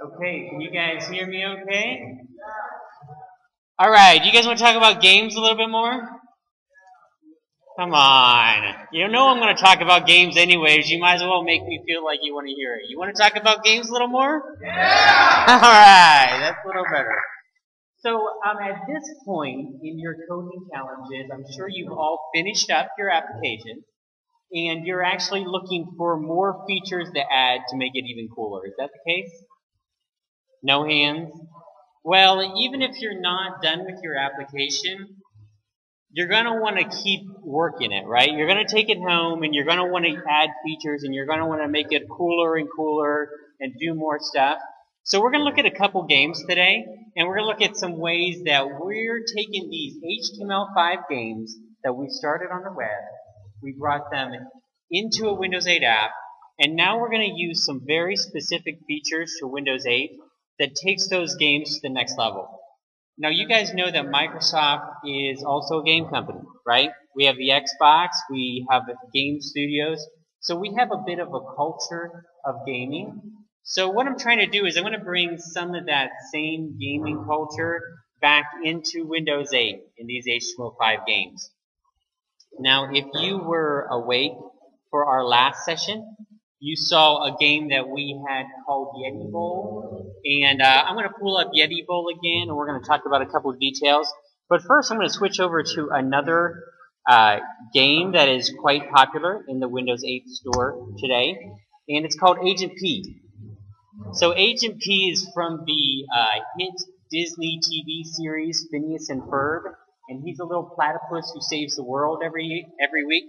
Okay, can you guys hear me okay? Alright, you guys want to talk about games a little bit more? Come on. You know I'm going to talk about games anyways. You might as well make me feel like you want to hear it. You want to talk about games a little more? Yeah! Alright, that's a little better. So at this point in your coding challenges, I'm sure you've all finished up your application and you're actually looking for more features to add to make it even cooler. Is that the case? No hands? Well, even if you're not done with your application, you're going to want to keep working it, right? You're going to take it home and you're going to want to add features and you're going to want to make it cooler and cooler and do more stuff. So we're going to look at a couple games today, and we're going to look at some ways that we're taking these HTML5 games that we started on the web, we brought them into a Windows 8 app, and now we're going to use some very specific features to Windows 8 that takes those games to the next level. Now you guys know that Microsoft is also a game company, right? We have the Xbox, we have game studios, so we have a bit of a culture of gaming. So what I'm trying to do is I'm going to bring some of that same gaming culture back into Windows 8 in these HTML5 games. Now, if you were awake for our last session, you saw a game that we had called Yeti Bowl. And I'm going to pull up Yeti Bowl again, and we're going to talk about a couple of details. But first, I'm going to switch over to another game that is quite popular in the Windows 8 store today, and it's called Agent P. So Agent P is from the hit Disney TV series Phineas and Ferb, and he's a little platypus who saves the world every week.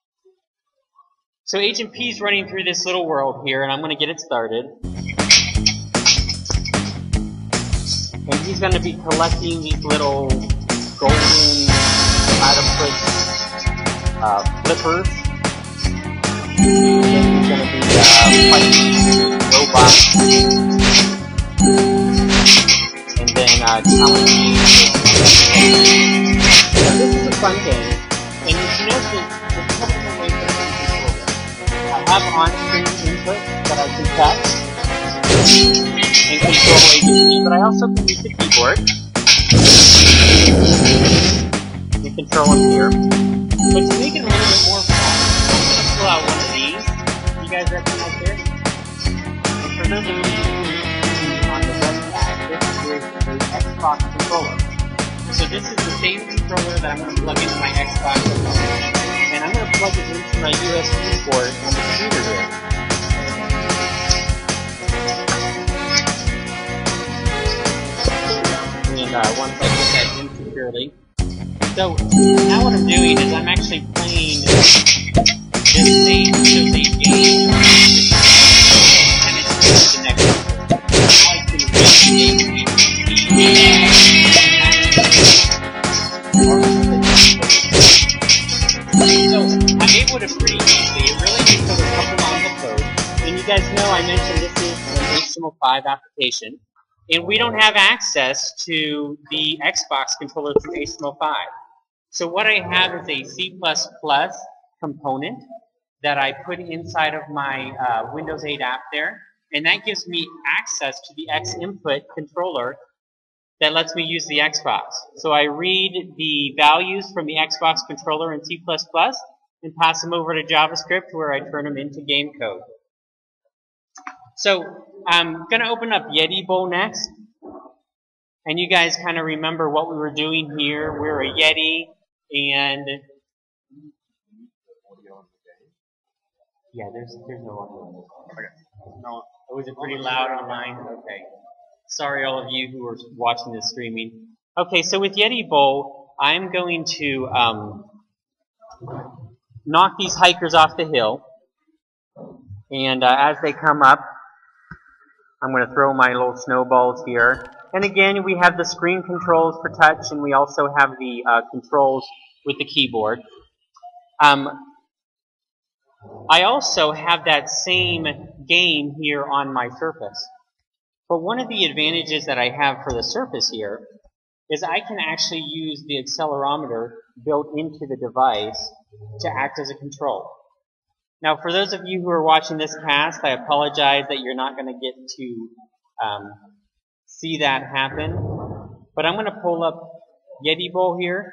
So Agent P is running through this little world here, and I'm going to get it started. And he's going to be collecting these little golden platypus flippers. And then he's going to be fighting robots. And then challenging. So this is a fun game. And you should notice that there's a couple of ways that I can control it. I have on-screen input that I can touch and control Agent, but I also can use the keyboard. You control them here. But to make it a little bit more fun, I'm going to pull out one of these. You guys recognize this? And for those of you who on the webcast, this is an Xbox controller. So this is the same controller that I'm going to plug into my Xbox controller. And I'm going to plug it into my USB port on the computer here. And once I get that in securely. So now what I'm doing is I'm actually playing this same Windows 8 game. And it's the next one. Now I can recreate So I'm able to pretty easily, it really takes a couple lines of code. And you guys know I mentioned this is an HTML5 application. And we don't have access to the Xbox controller through HTML5. So what I have is a C++ component that I put inside of my Windows 8 app there. And that gives me access to the Xinput controller that lets me use the Xbox. So I read the values from the Xbox controller in C++ and pass them over to JavaScript where I turn them into game code. So I'm going to open up Yeti Bowl next. And you guys kind of remember what we were doing here. We're a Yeti and... Yeah, there's no audio. Okay. No. Was it pretty loud online? Okay. Sorry all of you who are watching this streaming. Okay, so with Yeti Bowl, I'm going to knock these hikers off the hill. And as they come up, I'm going to throw my little snowballs here. And again, we have the screen controls for touch, and we also have the controls with the keyboard. I also have that same game here on my Surface. But one of the advantages that I have for the Surface here is I can actually use the accelerometer built into the device to act as a control. Now, for those of you who are watching this cast, I apologize that you're not going to get to see that happen. But I'm going to pull up Yeti Bowl here.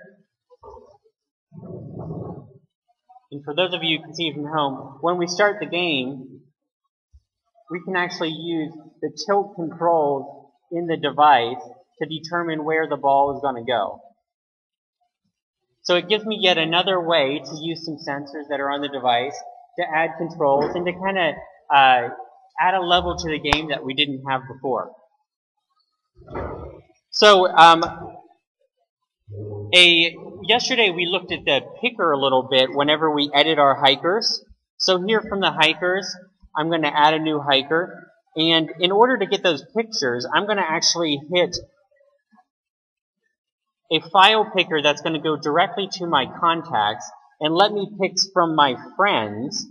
And for those of you who can see from home, when we start the game, we can actually use the tilt controls in the device to determine where the ball is going to go. So it gives me yet another way to use some sensors that are on the device to add controls and to kind of add a level to the game that we didn't have before. So yesterday we looked at the picker a little bit whenever we edit our hikers. So here from the hikers, I'm going to add a new hiker. And in order to get those pictures, I'm going to actually hit a file picker that's going to go directly to my contacts and let me pick from my friends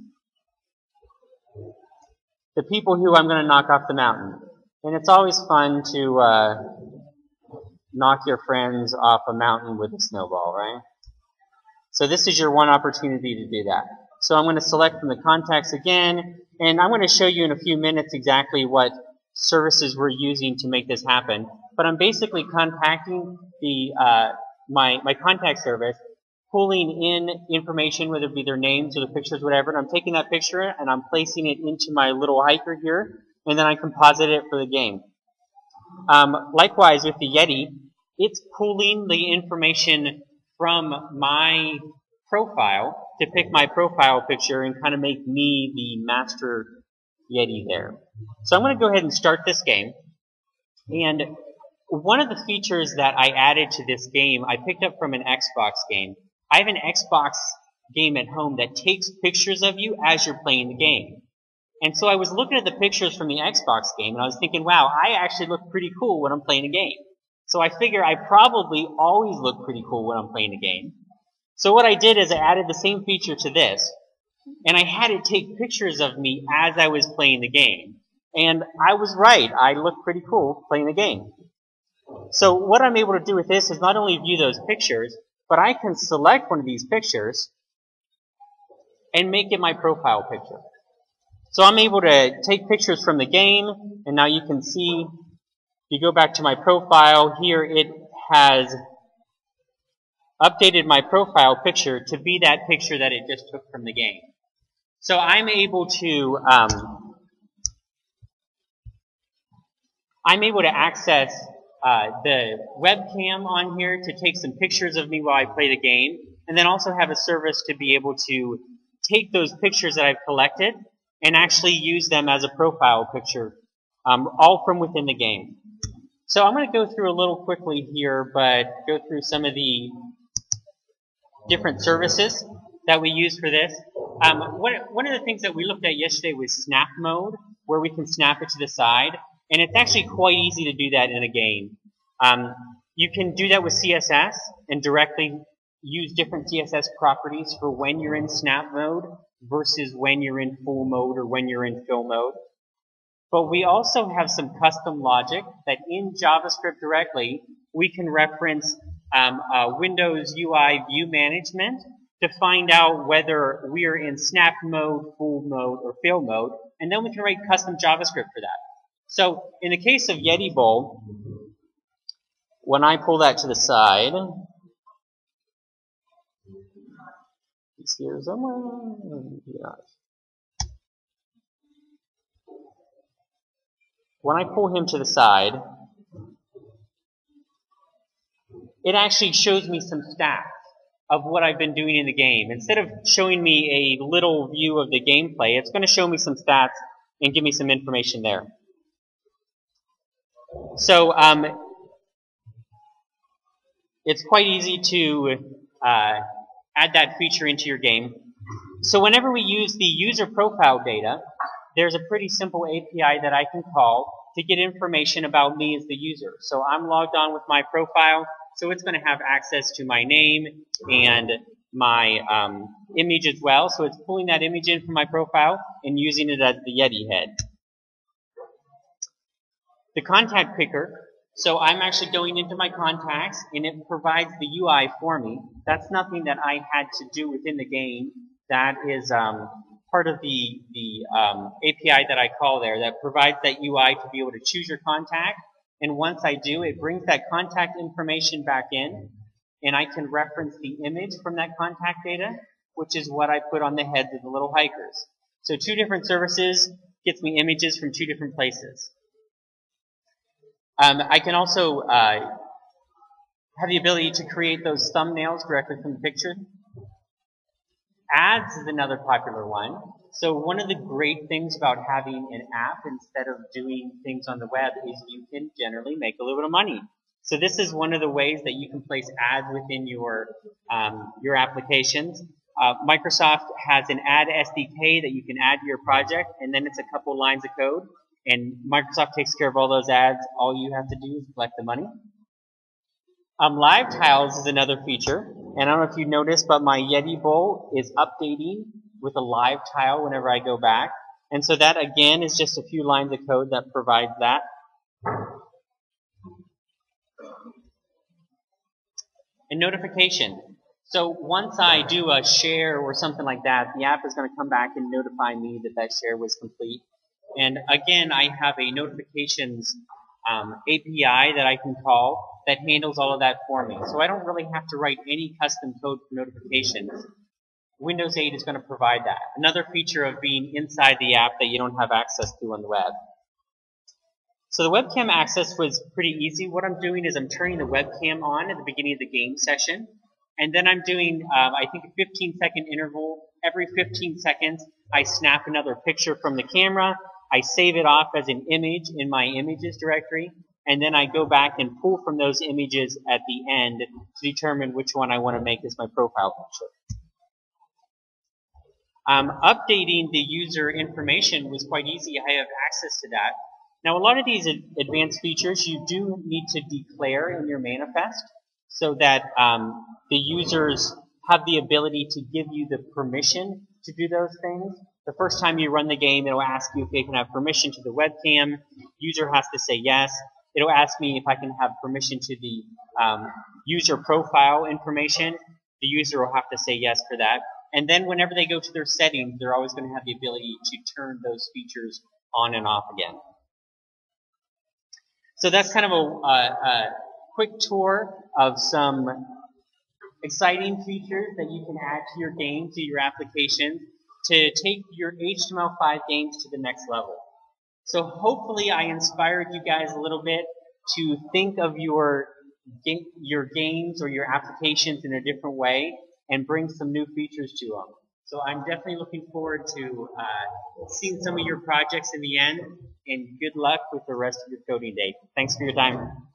the people who I'm going to knock off the mountain. And it's always fun to knock your friends off a mountain with a snowball, right? So this is your one opportunity to do that. So I'm going to select from the contacts again, and I'm going to show you in a few minutes exactly what services we're using to make this happen. But I'm basically contacting the my contact service, pulling in information, whether it be their names or the pictures, whatever, and I'm taking that picture and I'm placing it into my little hiker here, and then I composite it for the game. Likewise with the Yeti, it's pulling the information from my profile to pick my profile picture and kind of make me the master Yeti there. So I'm going to go ahead and start this game. And one of the features that I added to this game, I picked up from an Xbox game. I have an Xbox game at home that takes pictures of you as you're playing the game. And so I was looking at the pictures from the Xbox game, and I was thinking, wow, I actually look pretty cool when I'm playing a game. So I figure I probably always look pretty cool when I'm playing a game. So what I did is I added the same feature to this, and I had it take pictures of me as I was playing the game. And I was right. I look pretty cool playing the game. So what I'm able to do with this is not only view those pictures, but I can select one of these pictures and make it my profile picture. So I'm able to take pictures from the game, and now you can see, if you go back to my profile, here it has updated my profile picture to be that picture that it just took from the game. So I'm able to access the webcam on here to take some pictures of me while I play the game, and then also have a service to be able to take those pictures that I've collected and actually use them as a profile picture, all from within the game. So I'm going to go through a little quickly here, but go through some of the different services that we use for this. One of the things that we looked at yesterday was snap mode, where we can snap it to the side. And it's actually quite easy to do that in a game. You can do that with CSS and directly use different CSS properties for when you're in snap mode versus when you're in full mode or when you're in fill mode. But we also have some custom logic that in JavaScript directly, we can reference Windows UI view management to find out whether we are in snap mode, full mode, or fill mode. And then we can write custom JavaScript for that. So in the case of Yeti Bowl, when I pull that to the side, he's here somewhere. When I pull him to the side, it actually shows me some stats of what I've been doing in the game. Instead of showing me a little view of the gameplay, it's going to show me some stats and give me some information there. So it's quite easy to add that feature into your game. So whenever we use the user profile data, there's a pretty simple API that I can call to get information about me as the user. So I'm logged on with my profile, so it's going to have access to my name and my image as well. So it's pulling that image in from my profile and using it as the Yeti head. The contact picker, so I'm actually going into my contacts and it provides the UI for me. That's nothing that I had to do within the game. That is part of the API that I call there that provides that UI to be able to choose your contact. And once I do, it brings that contact information back in, and I can reference the image from that contact data, which is what I put on the heads of the little hikers. So 2 different services gets me images from 2 different places. I can also have the ability to create those thumbnails directly from the picture. Ads is another popular one. So one of the great things about having an app instead of doing things on the web is you can generally make a little bit of money. So this is one of the ways that you can place ads within your applications. Microsoft has an ad SDK that you can add to your project, and then it's a couple lines of code, and Microsoft takes care of all those ads. All you have to do is collect the money. Live tiles is another feature, and I don't know if you noticed, but my Yeti bowl is updating with a live tile whenever I go back. And so that, again, is just a few lines of code that provides that. And notification. So once I do a share or something like that, the app is going to come back and notify me that that share was complete. And again, I have a notifications API that I can call that handles all of that for me. So I don't really have to write any custom code for notifications. Windows 8 is going to provide that. Another feature of being inside the app that you don't have access to on the web. So the webcam access was pretty easy. What I'm doing is I'm turning the webcam on at the beginning of the game session. And then I'm doing, I think, a 15-second interval. Every 15 seconds, I snap another picture from the camera. I save it off as an image in my images directory. And then I go back and pull from those images at the end to determine which one I want to make as my profile picture. Updating the user information was quite easy. I have access to that. Now, a lot of these advanced features you do need to declare in your manifest so that the users have the ability to give you the permission to do those things. The first time you run the game, it'll ask you if they can have permission to the webcam. User has to say yes. It'll ask me if I can have permission to the user profile information. The user will have to say yes for that. And then whenever they go to their settings, they're always going to have the ability to turn those features on and off again. So that's kind of a quick tour of some exciting features that you can add to your game, to your application, to take your HTML5 games to the next level. So hopefully I inspired you guys a little bit to think of your games or your applications in a different way and bring some new features to them. So I'm definitely looking forward to seeing some of your projects in the end, and good luck with the rest of your coding day. Thanks for your time.